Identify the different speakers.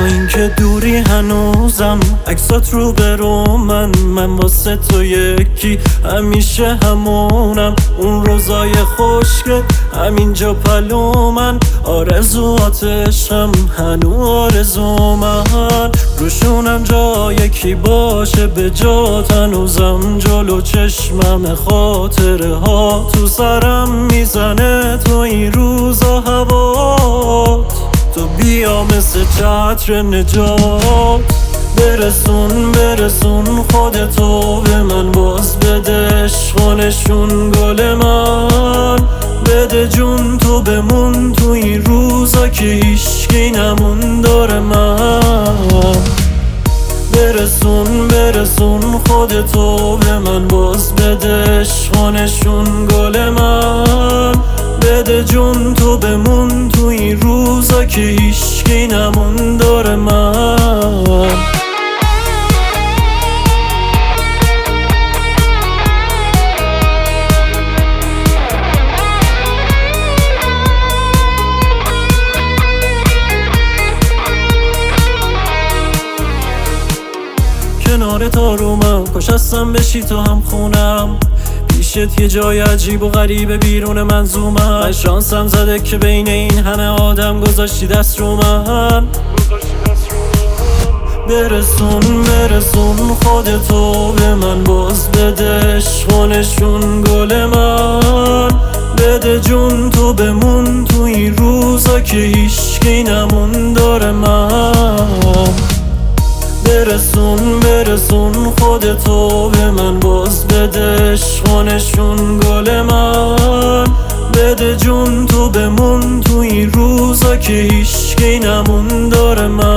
Speaker 1: اینکه دوری هنوزم عکسات رو برو من واسه تو یکی همیشه همونم. اون روزای خشک همینجا پلو من آرزواتشم هنو آرزو من. روشونم جای کی باشه به جات هنوزم جلو چشمم خاطره ها تو سرم میزنه تو این روزا هوات. تو بیا مثل چتر نجات برسون خودتو به من باز بده عشقانشون گل من. بده جون تو بمون تو این روزا که هیچکی نمون داره من. برسون خودتو به من باز بده عشقانشون گل من. بده جون تو بمون تو این روزا که هیچکی نمون داره من. کنار تارومم کاش هستم بشی تو هم خونم. پیشت یه جای عجیب و غریبه بیرون منظومم. من شانسم زده که بین این همه آدم گذاشتی دست رو من. برسون خودتو به من باز بده عشقانشون گل من. بده جون تو بمون تو این روزا که هیچکی نمون داره من. برسون خودتو به من باز بده عشقانشون گل من. بده جون تو بمون تو این روزا که هیچکی نمون داره من.